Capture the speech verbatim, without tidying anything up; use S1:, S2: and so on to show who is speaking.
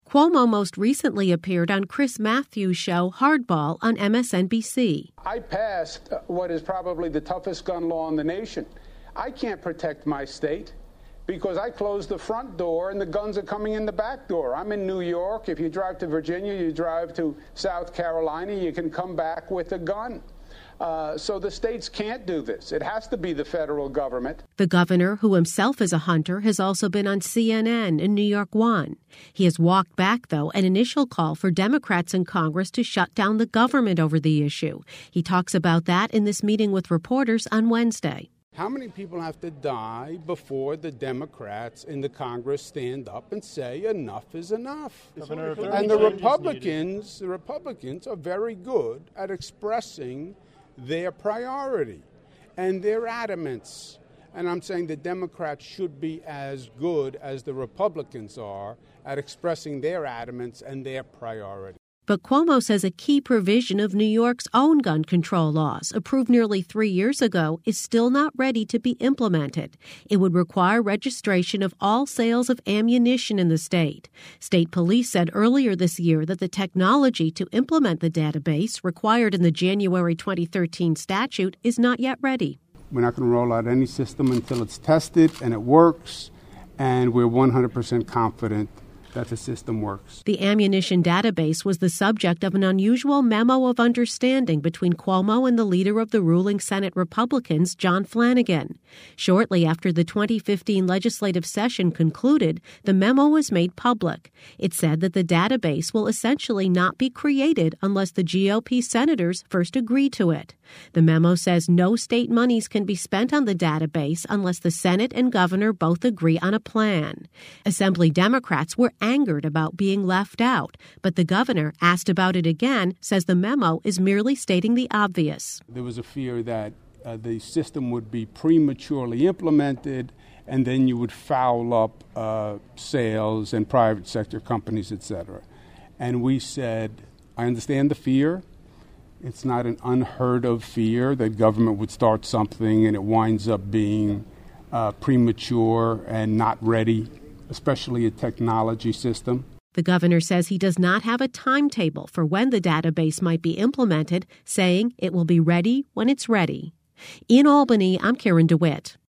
S1: Cuomo most recently appeared on Chris Matthews' show Hardball on M S N B C.
S2: I passed what is probably the toughest gun law in the nation. I can't protect my state because I closed the front door and the guns are coming in the back door. I'm in New York. If you drive to Virginia, you drive to South Carolina, you can come back with a gun. Uh, so the states can't do this. It has to be the federal government.
S1: The governor, who himself is a hunter, has also been on C N N and New York One. He has walked back, though, an initial call for Democrats in Congress to shut down the government over the issue. He talks about that in this meeting with reporters on Wednesday.
S2: How many people have to die before the Democrats in the Congress stand up and say enough is enough?
S3: Governor,
S2: and the Republicans, the Republicans are very good at expressing their priority and their adamance. And I'm saying the Democrats should be as good as the Republicans are at expressing their adamance and their priority.
S1: But Cuomo says a key provision of New York's own gun control laws, approved nearly three years ago, is still not ready to be implemented. It would require registration of all sales of ammunition in the state. State police said earlier this year that the technology to implement the database required in the January twenty thirteen statute is not yet ready.
S2: We're not going to roll out any system until it's tested and it works, and we're one hundred percent confident that the system works.
S1: The ammunition database was the subject of an unusual memo of understanding between Cuomo and the leader of the ruling Senate Republicans, John Flanagan. Shortly after the twenty fifteen legislative session concluded, the memo was made public. It said that the database will essentially not be created unless the G O P senators first agree to it. The memo says no state monies can be spent on the database unless the Senate and governor both agree on a plan. Assembly Democrats were angered about being left out, but the governor, asked about it again, says the memo is merely stating the obvious.
S2: There was a fear that uh, the system would be prematurely implemented and then you would foul up uh, sales and private sector companies, et cetera. And we said, I understand the fear. It's not an unheard of fear that government would start something and it winds up being uh, premature and not ready, especially a technology system.
S1: The governor says he does not have a timetable for when the database might be implemented, saying it will be ready when it's ready. In Albany, I'm Karen DeWitt.